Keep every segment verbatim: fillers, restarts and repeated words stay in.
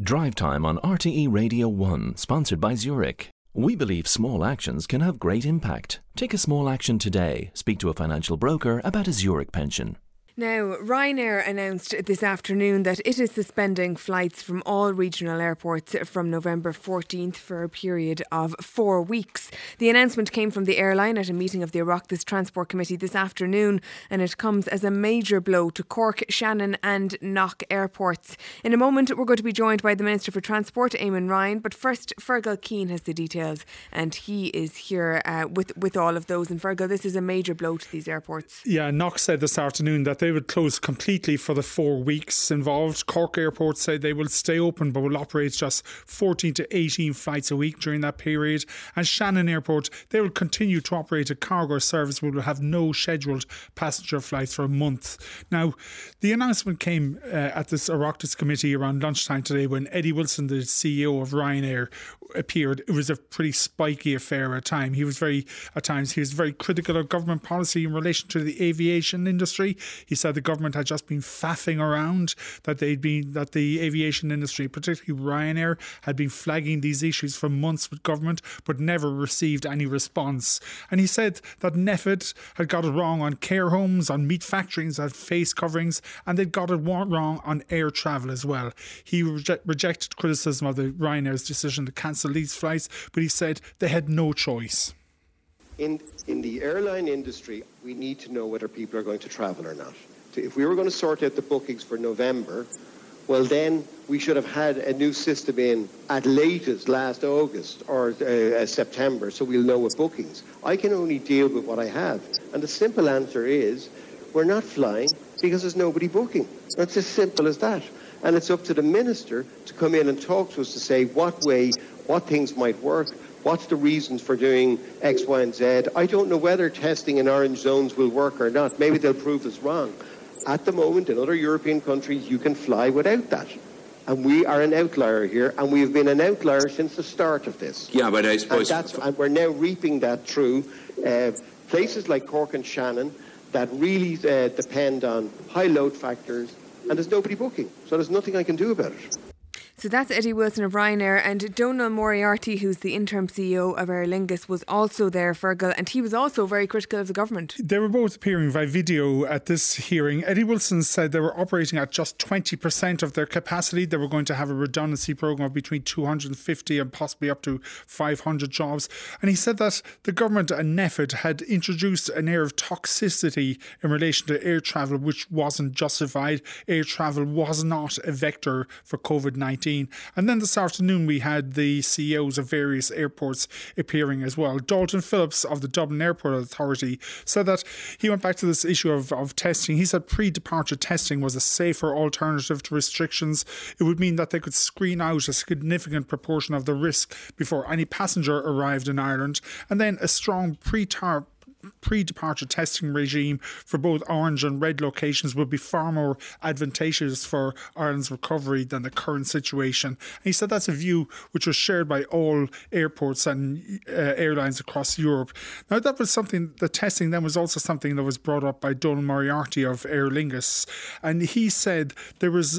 Drive Time on R T E Radio one, sponsored by Zurich. We believe small actions can have great impact. Take a small action today. Speak to a financial broker about a Zurich pension. Now, Ryanair announced this afternoon that it is suspending flights from all regional airports from November fourteenth for a period of four weeks. The announcement came from the airline at a meeting of the Oireachtas Transport Committee this afternoon, and it comes as a major blow to Cork, Shannon and Knock airports. In a moment, we're going to be joined by the Minister for Transport, Eamon Ryan, but first, Fergal Keane has the details, and he is here uh, with, with all of those. And Fergal, this is a major blow to these airports. Yeah, Knock said this afternoon that they would close completely for the four weeks involved. Cork Airport said they will stay open but will operate just fourteen to eighteen flights a week during that period. And Shannon Airport, they will continue to operate a cargo service but will have no scheduled passenger flights for a month. Now, the announcement came uh, at this Oireachtas committee around lunchtime today when Eddie Wilson, the C E O of Ryanair, appeared. It was a pretty spiky affair at time. He was very, at times, he was very critical of government policy in relation to the aviation industry. He said the government had just been faffing around, that they'd been, that the aviation industry, particularly Ryanair, had been flagging these issues for months with government, but never received any response. And he said that NPHET had got it wrong on care homes, on meat factories, on face coverings, and they'd got it wrong on air travel as well. He reje- rejected criticism of the Ryanair's decision to cancel these flights, but he said they had no choice. In in the airline industry, we need to know whether people are going to travel or not. If we were going to sort out the bookings for November, well then we should have had a new system in at latest last August or uh, September, so we'll know what bookings. I can only deal with what I have, and the simple answer is we're not flying because there's nobody booking. It's as simple as that. And it's up to the minister to come in and talk to us to say what way, what things might work, what's the reasons for doing X, Y and Z. I don't know whether testing in orange zones will work or not. Maybe they'll prove us wrong. At the moment, in other European countries, you can fly without that. And we are an outlier here, and we have been an outlier since the start of this. Yeah, but I suppose... And, that's, and we're now reaping that through uh, places like Cork and Shannon that really uh, depend on high load factors, and there's nobody booking. So there's nothing I can do about it. So that's Eddie Wilson of Ryanair, and Donal Moriarty, who's the interim C E O of Aer Lingus, was also there, Fergal, and he was also very critical of the government. They were both appearing by video at this hearing. Eddie Wilson said they were operating at just twenty percent of their capacity. They were going to have a redundancy programme of between two hundred fifty and possibly up to five hundred jobs. And he said that the government and NPHET had introduced an air of toxicity in relation to air travel, which wasn't justified. Air travel was not a vector for COVID nineteen. And then this afternoon we had the C E Os of various airports appearing as well. Dalton Phillips of the Dublin Airport Authority said that he went back to this issue of, of testing. He said pre-departure testing was a safer alternative to restrictions. It would mean that they could screen out a significant proportion of the risk before any passenger arrived in Ireland. And then a strong pre-tar pre-departure testing regime for both orange and red locations would be far more advantageous for Ireland's recovery than the current situation. And he said that's a view which was shared by all airports and uh, airlines across Europe. Now that was something, the testing then was also something that was brought up by Donal Moriarty of Aer Lingus, and he said there was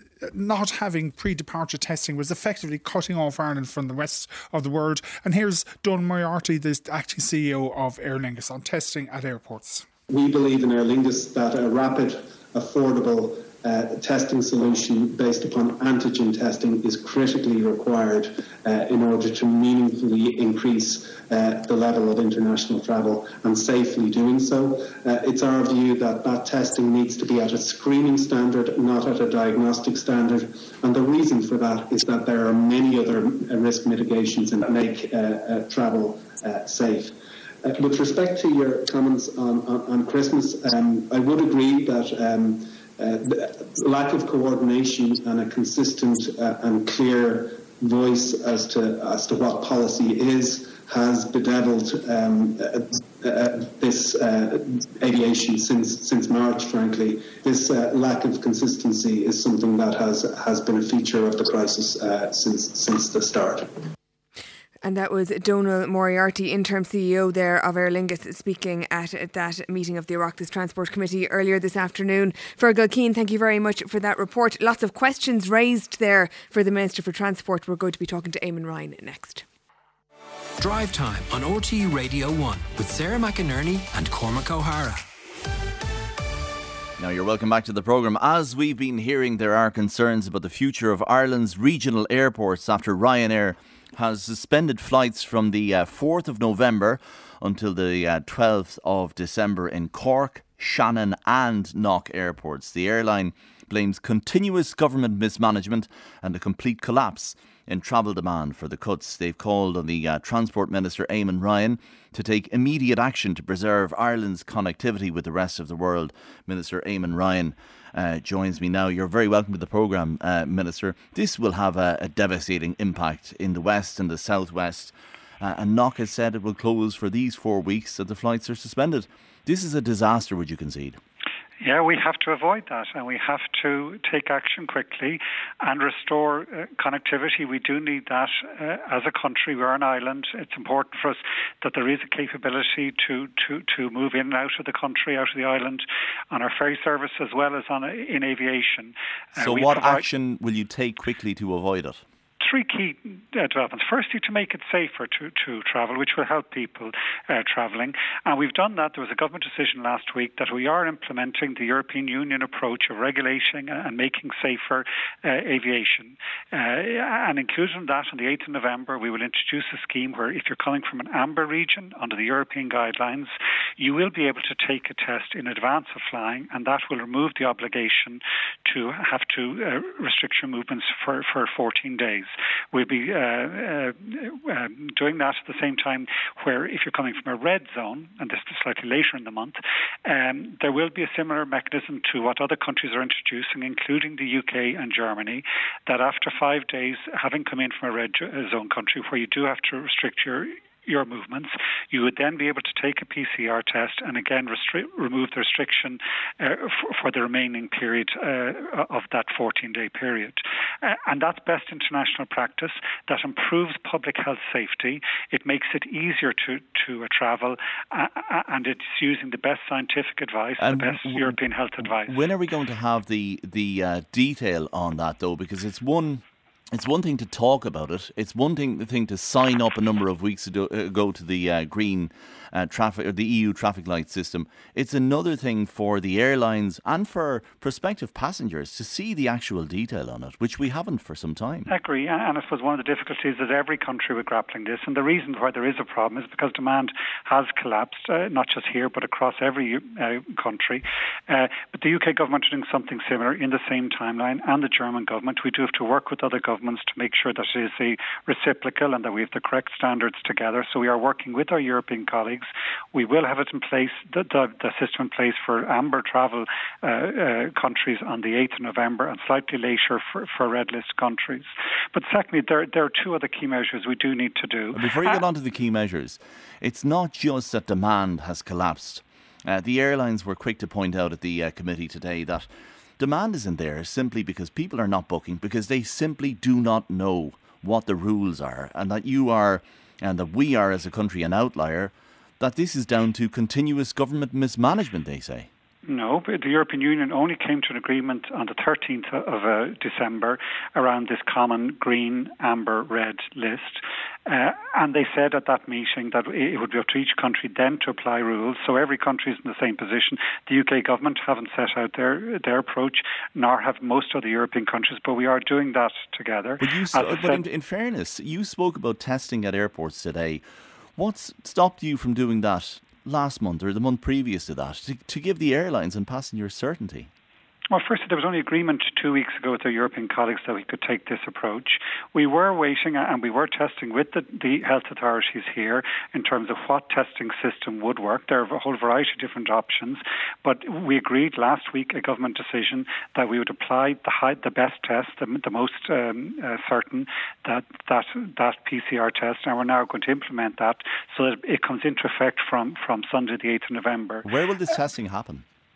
not having pre-departure testing was effectively cutting off Ireland from the rest of the world. And here's Donal Moriarty, the acting C E O of Aer Lingus, on testing at airports. We believe in Aer Lingus that a rapid, affordable uh, testing solution based upon antigen testing is critically required uh, in order to meaningfully increase uh, the level of international travel and safely doing so. Uh, it's our view that that testing needs to be at a screening standard, not at a diagnostic standard. And the reason for that is that there are many other uh, risk mitigations that make uh, uh, travel uh, safe. Uh, with respect to your comments on, on, on Christmas, um, I would agree that um, uh, the lack of coordination and a consistent uh, and clear voice as to as to what policy is has bedeviled um, uh, uh, this uh, aviation since since March. Frankly, this uh, lack of consistency is something that has has been a feature of the crisis uh, since since the start. And that was Donal Moriarty, interim C E O there of Aer Lingus, speaking at that meeting of the Oireachtas Transport Committee earlier this afternoon. Fergal Keane, thank you very much for that report. Lots of questions raised there for the Minister for Transport. We're going to be talking to Eamon Ryan next. Drive Time on R T E Radio one with Sarah McInerney and Cormac O'Hara. Now you're welcome back to the programme. As we've been hearing, there are concerns about the future of Ireland's regional airports after Ryanair has suspended flights from the uh, fourth of November until the uh, twelfth of December in Cork, Shannon and Knock airports. The airline blames continuous government mismanagement and a complete collapse in travel demand for the cuts. They've called on the uh, Transport Minister Eamon Ryan to take immediate action to preserve Ireland's connectivity with the rest of the world. Minister Eamon Ryan uh, joins me now. You're very welcome to the programme, uh, Minister. This will have a, a devastating impact in the west and the southwest. Uh, and Knock has said it will close for these four weeks that the flights are suspended. This is a disaster, would you concede? Yeah, we have to avoid that, and we have to take action quickly and restore uh, connectivity. We do need that uh, as a country. We're an island. It's important for us that there is a capability to, to, to move in and out of the country, out of the island, on our ferry service as well as on in aviation. Uh, so what action will you take quickly to avoid it? Three key uh, developments. Firstly, to make it safer to, to travel, which will help people uh, travelling. And we've done that. There was a government decision last week that we are implementing the European Union approach of regulating and making safer uh, aviation. Uh, and included in that, on the eighth of November, we will introduce a scheme where if you're coming from an amber region under the European guidelines, you will be able to take a test in advance of flying, and that will remove the obligation to have to uh, restrict your movements for, for fourteen days. We'll be uh, uh, uh, doing that at the same time where if you're coming from a red zone, and this is slightly later in the month, um, there will be a similar mechanism to what other countries are introducing, including the U K and Germany, that after five days, having come in from a red zone country where you do have to restrict your your movements, you would then be able to take a P C R test and again restri- remove the restriction uh, for, for the remaining period uh, of that fourteen-day period. Uh, and that's best international practice. That improves public health safety. It makes it easier to, to uh, travel, uh, and it's using the best scientific advice, and the best w- European health advice. When are we going to have the, the uh, detail on that, though? Because it's one... It's one thing to talk about it. It's one thing, the thing to sign up a number of weeks ago to the uh, green uh, traffic or the E U traffic light system. It's another thing for the airlines and for prospective passengers to see the actual detail on it, which we haven't for some time. I agree, and I suppose one of the difficulties is every country with grappling this, and the reason why there is a problem is because demand has collapsed, uh, not just here but across every uh, country. Uh, but the U K government are doing something similar in the same timeline, and the German government. We do have to work with other governments to make sure that it is a reciprocal and that we have the correct standards together. So we are working with our European colleagues. We will have it in place, the, the, the system in place for amber travel uh, uh, countries on the eighth of November and slightly later for, for red list countries. But secondly, there, there are two other key measures we do need to do. Before you uh, get on to the key measures, it's not just that demand has collapsed. Uh, the airlines were quick to point out at the uh, committee today that demand isn't there simply because people are not booking, because they simply do not know what the rules are, and that you are, and that we are as a country an outlier, that this is down to continuous government mismanagement, they say. No, but the European Union only came to an agreement on the thirteenth of uh, December around this common green, amber, red list. Uh, and they said at that meeting that it would be up to each country then to apply rules. So every country is in the same position. The U K government haven't set out their their approach, nor have most of the European countries, but we are doing that together. But, you, so, but in, in fairness, you spoke about testing at airports today. What's stopped you from doing that last month or the month previous to that, to, to give the airlines and passengers certainty? Well, firstly, there was only agreement two weeks ago with our European colleagues that we could take this approach. We were waiting and we were testing with the, the health authorities here in terms of what testing system would work. There are a whole variety of different options, but we agreed last week, a government decision, that we would apply the high, the best test, the, the most um, uh, certain, that, that that P C R test, and we're now going to implement that so that it comes into effect from, from Sunday the eighth of November. Where will this testing happen?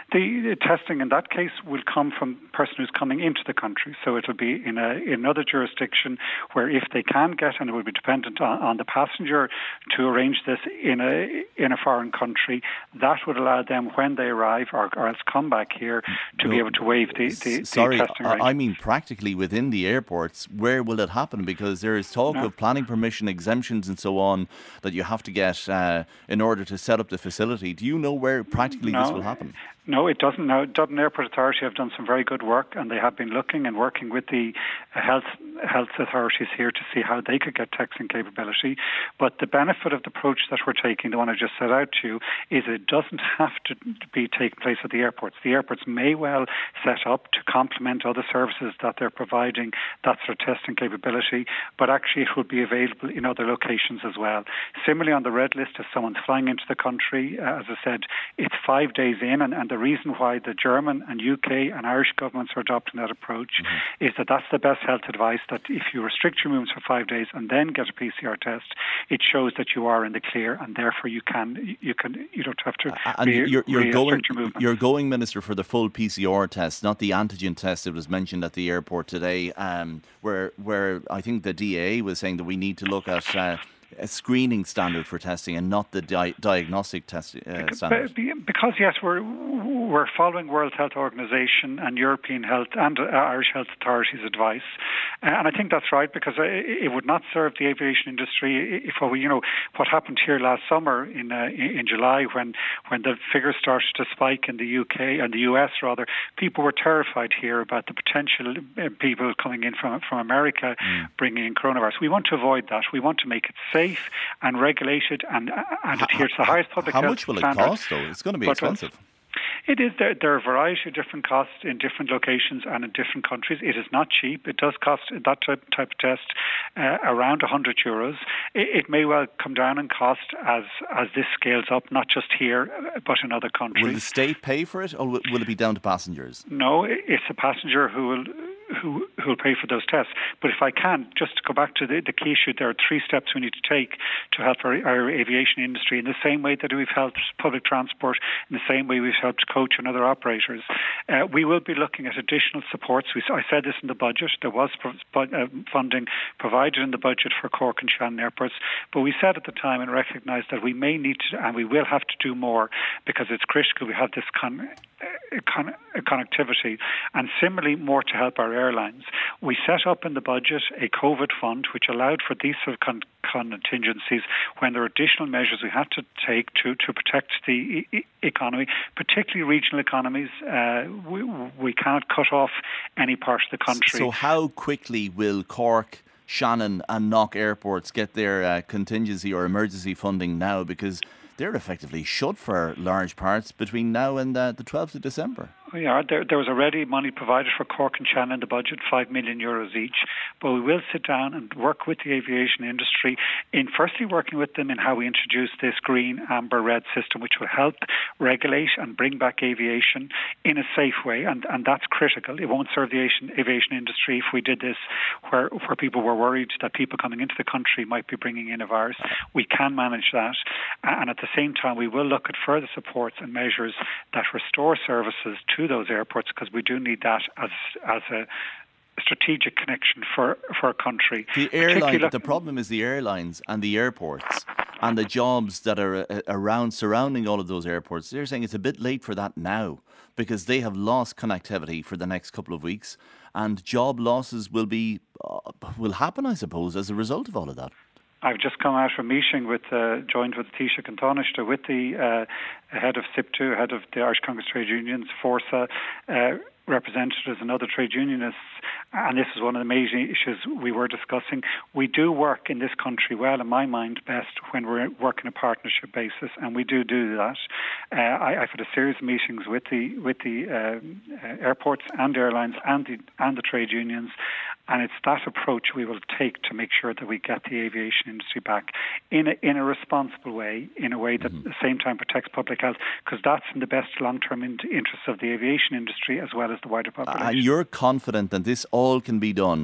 The, the testing in that case will come from the person who's coming into the country. So it'll be in, a, in another jurisdiction where if they can get, and it will be dependent on, on the passenger to arrange this in a in a foreign country, that would allow them when they arrive or, or else come back here to no, be able to waive the, the, sorry, the testing I, I mean practically within the airports, where will it happen? Because there is talk no. of planning permission exemptions and so on that you have to get uh, in order to set up the facility. Do you know where practically no. this will happen? No, it doesn't. Now, Dublin Airport Authority have done some very good work, and they have been looking and working with the health health authorities here to see how they could get testing capability. But the benefit of the approach that we're taking, the one I just set out to you, is it doesn't have to be taking place at the airports. The airports may well set up to complement other services that they're providing. That's their testing capability, but actually it will be available in other locations as well. Similarly, on the red list, if someone's flying into the country, uh, as I said, it's five days in, and, and the reason why the German and U K and Irish governments are adopting that approach mm-hmm. is that that's the best health advice, that if you restrict your movements for five days and then get a P C R test, it shows that you are in the clear, and therefore you can you can you don't have to uh, and re- you're, you're going your you're going, Minister, for the full P C R test, not the antigen test that was mentioned at the airport today, um, where where I think the D A was saying that we need to look at Uh, a screening standard for testing and not the di- diagnostic test uh, standard. Because yes, we're we're following World Health Organization and European Health and uh, Irish Health Authority's advice, uh, and I think that's right, because uh, it would not serve the aviation industry if well, you know what happened here last summer in uh, in July when when the figures started to spike in the U K and the U S rather. People were terrified here about the potential uh, people coming in from from America mm. bringing in coronavirus. We want to avoid that. We want to make it safe and regulated and and adhere to the highest public How health much will it standards. cost, though? It's going to be But, expensive. It is. There, there are a variety of different costs in different locations and in different countries. It is not cheap. It does cost that type, type of test uh, around one hundred euros. It, it may well come down in cost as as this scales up, not just here, but in other countries. Will the state pay for it, or will it be down to passengers? No, it's the passenger who will who who will pay for those tests. But if I can, just to go back to the, the key issue, there are three steps we need to take to help our, our aviation industry in the same way that we've helped public transport, in the same way we've helped coach and other operators. Uh, we will be looking at additional supports. We, I said this in the budget. There was pro- uh, funding provided in the budget for Cork and Shannon airports, but we said at the time and recognised that we may need to, and we will have to do more, because it's critical we have this con- Con- connectivity, and similarly more to help our airlines. We set up in the budget a COVID fund which allowed for these sort of con- contingencies when there are additional measures we had to take to, to protect the e- economy, particularly regional economies. Uh, we, we cannot cut off any part of the country. So how quickly will Cork, Shannon and Knock airports get their uh, contingency or emergency funding now? Because they're effectively shut for large parts between now and uh, the twelfth of December. Yeah, there, there was already money provided for Cork and Shannon in the budget, five million euros each. But we will sit down and work with the aviation industry in firstly working with them in how we introduce this green, amber, red system, which will help regulate and bring back aviation in a safe way. And, and that's critical. It won't serve the aviation, aviation industry if we did this where, where people were worried that people coming into the country might be bringing in a virus. We can manage that. And at the same time, we will look at further supports and measures that restore services to those airports, because we do need that as as a strategic connection for, for a country. The airline, look- the problem is the airlines and the airports and the jobs that are uh, around surrounding all of those airports. They're saying it's a bit late for that now, because they have lost connectivity for the next couple of weeks, and job losses will be uh, will happen, I suppose, as a result of all of that. I've just come out from a meeting with, uh, joined with Taoiseach and Taoiseach with the uh, head of S I P T U, head of the Irish Congress Trade Unions, Forsa, uh, representatives and other trade unionists, and this is one of the major issues we were discussing. We do work in this country well, in my mind, best when we're working a partnership basis, and we do do that. Uh, I, I've had a series of meetings with the with the uh, uh, airports and airlines and the and the trade unions, and it's that approach we will take to make sure that we get the aviation industry back in a, in a responsible way, in a way that mm-hmm. at the same time protects public health, because that's in the best long-term in- interests of the aviation industry as well as the wider population. And you're confident that this all can be done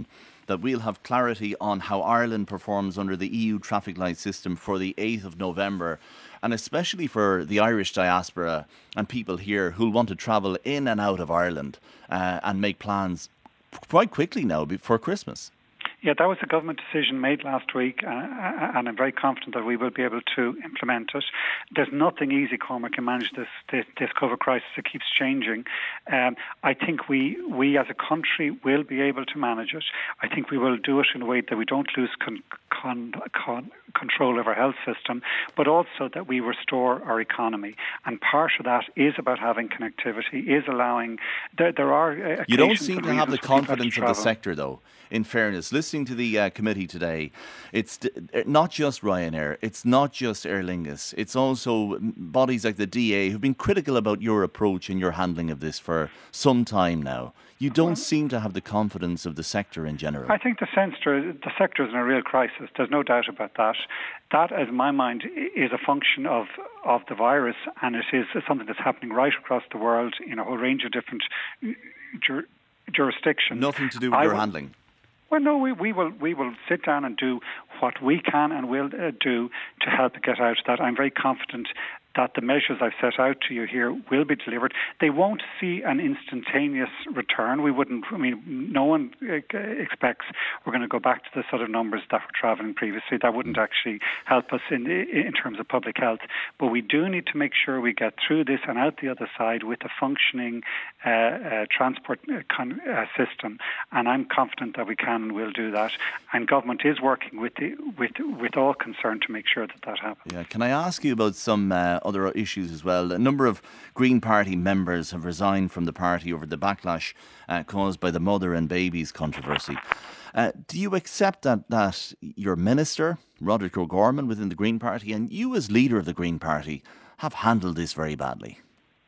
that we'll have clarity on how Ireland performs under the E U traffic light system for the eighth of November, and especially for the Irish diaspora and people here who'll want to travel in and out of Ireland uh, and make plans quite quickly now before Christmas. Yeah, that was a government decision made last week, uh, and I'm very confident that we will be able to implement it. There's nothing easy, Cormac, to manage this, this this COVID crisis. It keeps changing. Um, I think we we as a country will be able to manage it. I think we will do it in a way that we don't lose con, con, con, control of our health system, but also that we restore our economy. And part of that is about having connectivity, is allowing. There, there are. You don't seem to have the confidence of the sector, though. In fairness, listening to the uh, committee today, it's d- not just Ryanair, it's not just Aer Lingus, it's also bodies like the D A who've been critical about your approach and your handling of this for some time now. You don't well, seem to have the confidence of the sector in general. I think the sector, the sector is in a real crisis. There's no doubt about that. That, as my mind, is a function of, of the virus, and it is something that's happening right across the world in a whole range of different jur- jurisdictions. Nothing to do with I your will, handling. Well, no, we, we will we will sit down and do what we can and will uh, do to help get out of that. I'm very confident that the measures I've set out to you here will be delivered. They won't see an instantaneous return. We wouldn't, I mean, no one uh, expects we're going to go back to the sort of numbers that were travelling previously. That wouldn't actually help us in in terms of public health. But we do need to make sure we get through this and out the other side with a functioning uh, uh, transport uh, con- uh, system. And I'm confident that we can and will do that. And government is working with the, with with all concerned to make sure that that happens. Yeah. Can I ask you about some uh, other issues as well? A number of Green Party members have resigned from the party over the backlash uh, caused by the mother and babies controversy. Uh, do you accept that, that your minister, Roderick O'Gorman, within the Green Party, and you as leader of the Green Party have handled this very badly?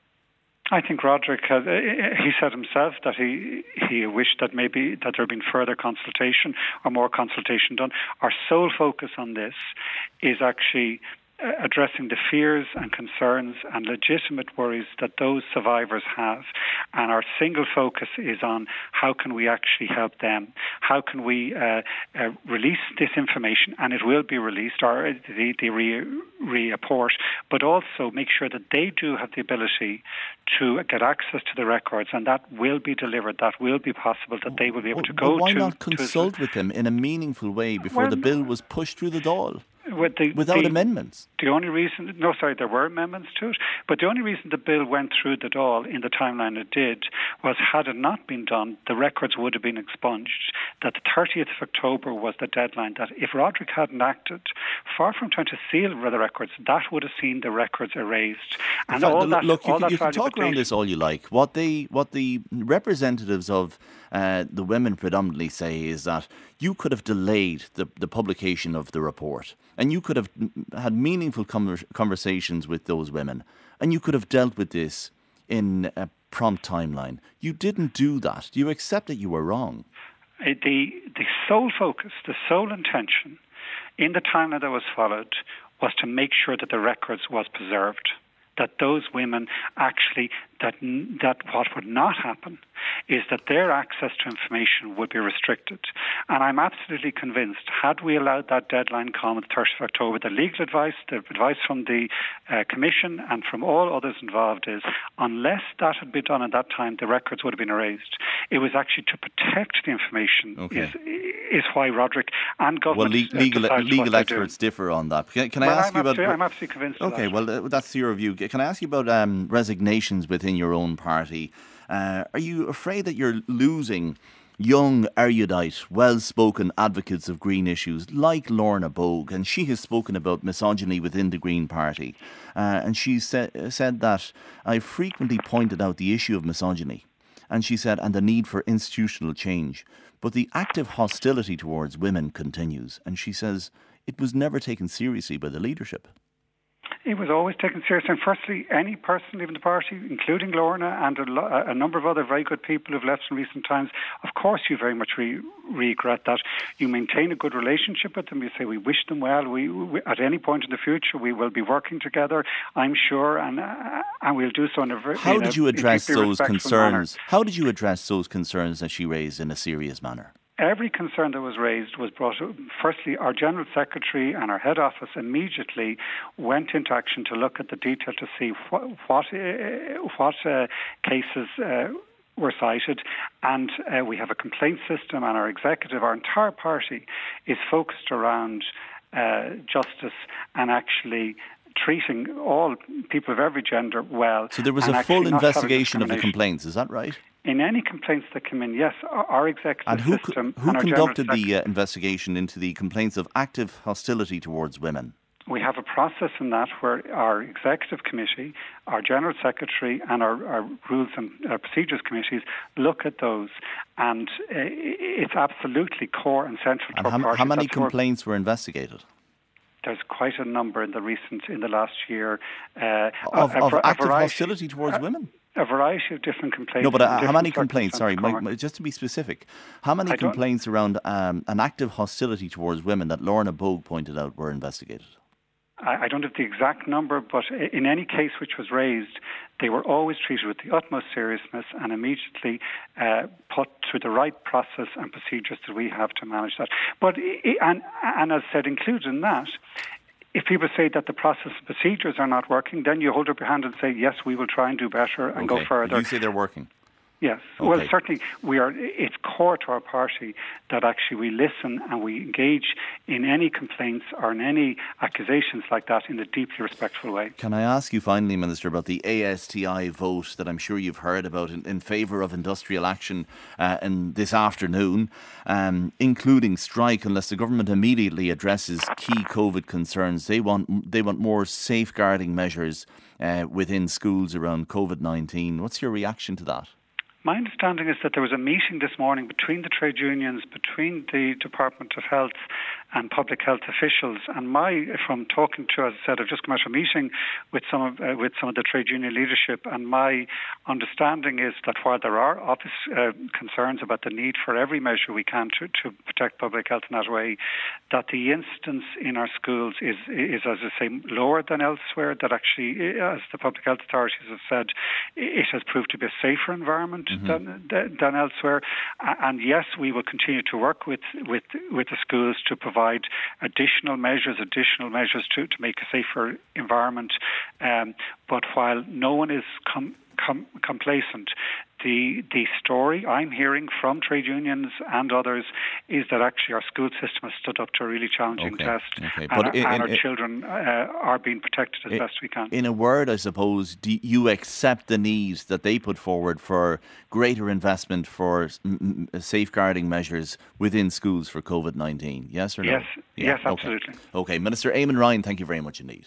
I think Roderick has, he said himself that he he wished that maybe that there had been further consultation or more consultation done. Our sole focus on this is actually Uh, addressing the fears and concerns and legitimate worries that those survivors have. And our single focus is on how can we actually help them? How can we uh, uh, release this information, and it will be released, or the, the re- report, but also make sure that they do have the ability to get access to the records, and that will be delivered, that will be possible, that they will be able to go well, why to... Why not consult to, with them in a meaningful way before well, the bill was pushed through the door? With the, Without the, amendments? The only reason, no, sorry, there were amendments to it, but the only reason the bill went through the door in the timeline it did was, had it not been done, the records would have been expunged. That the thirtieth of October was the deadline, that if Roderick hadn't acted, far from trying to seal the records, that would have seen the records erased. And fact, all that, look, you, all can, that you can talk around this all you like. What they, what the representatives of uh, the women predominantly say is that you could have delayed the, the publication of the report, and you could have had meaningful conver- conversations with those women, and you could have dealt with this in a prompt timeline. You didn't do that. Do you accept that you were wrong? Uh, the the sole focus, the sole intention in the timeline that was followed was to make sure that the records was preserved, that those women actually, that that what would not happen is that their access to information would be restricted. And I'm absolutely convinced, had we allowed that deadline come on the thirtieth of October, the legal advice, the advice from the uh, Commission and from all others involved is, unless that had been done at that time, the records would have been erased. It was actually to protect the information, okay. is is why Roderick and government... Well, le- legal, uh, legal experts differ on that. Can, can I well, ask I'm you about... I'm absolutely convinced Okay, of that. well, uh, that's your view. Can I ask you about um, resignations within your own party? Uh, are you afraid that you're losing young, erudite, well-spoken advocates of green issues like Lorna Bogue? And she has spoken about misogyny within the Green Party. Uh, and she sa- said that I frequently pointed out the issue of misogyny. And she said, and the need for institutional change. But the active hostility towards women continues. And she says it was never taken seriously by the leadership. It was always taken seriously. And firstly, any person leaving the party, including Lorna and a, lo- a number of other very good people who've left in recent times, of course you very much re- regret that. You maintain a good relationship with them. You say we wish them well. We, we at any point in the future we will be working together, I'm sure, and uh, and we'll do so in a very... How did a, you address those concerns? manner. How did you address those concerns that she raised in a serious manner? every concern that was raised was brought up. Firstly, our General Secretary and our head office immediately went into action to look at the detail to see what, what, uh, what uh, cases uh, were cited, and uh, we have a complaint system, and our executive, our entire party is focused around uh, justice and actually treating all people of every gender well. So there was a full investigation of the complaints, is that right? In any complaints that come in, yes, our, our executive and who, system... Who and conducted the uh, investigation into the complaints of active hostility towards women? We have a process in that where our executive committee, our general secretary and our, our rules and uh, procedures committees look at those, and uh, it's absolutely core and central and to how, our party. How many That's complaints were investigated? There's quite a number in the recent, in the last year. Uh, of a, of a, active a variety, hostility towards a, women? A variety of different complaints. No, but uh, how many complaints, sorry, Mike, just to be specific, how many complaints around um, an active hostility towards women that Lorna Bogue pointed out were investigated? I don't have the exact number, but in any case which was raised, they were always treated with the utmost seriousness and immediately uh, put through the right process and procedures that we have to manage that. But and, and as said, included in that, if people say that the process and procedures are not working, then you hold up your hand and say, yes, we will try and do better and okay. go further. You say they're working? Yes. Okay. Well, certainly we are. It's core to our party that actually we listen and we engage in any complaints or in any accusations like that in a deeply respectful way. Can I ask you finally, Minister, about the A S T I vote that I'm sure you've heard about in, in favour of industrial action uh, in this afternoon, um, including strike unless the government immediately addresses key COVID concerns. They want they want more safeguarding measures uh, within schools around COVID nineteen. What's your reaction to that? My understanding is that there was a meeting this morning between the trade unions, between the Department of Health and public health officials. And my, from talking to, as I said, I've just come out of a meeting with some of uh, with some of the trade union leadership, and my understanding is that while there are obvious uh, concerns about the need for every measure we can to, to protect public health in that way, that the incidence in our schools is, is, as I say, lower than elsewhere, that actually, as the public health authorities have said, it has proved to be a safer environment mm-hmm. than, than elsewhere. And yes, we will continue to work with, with, with the schools to provide additional measures, additional measures to, to make a safer environment. Um, but while no one is com- com- complacent, the the story I'm hearing from trade unions and others is that actually our school system has stood up to a really challenging okay. test, okay. and, But our, in, and our in, children uh, are being protected as in, best we can. In a word, I suppose, do you accept the need that they put forward for greater investment for m- m- safeguarding measures within schools for COVID nineteen? Yes or no? Yes, yeah. yes, okay. absolutely. Okay, Minister Eamon Ryan, thank you very much indeed.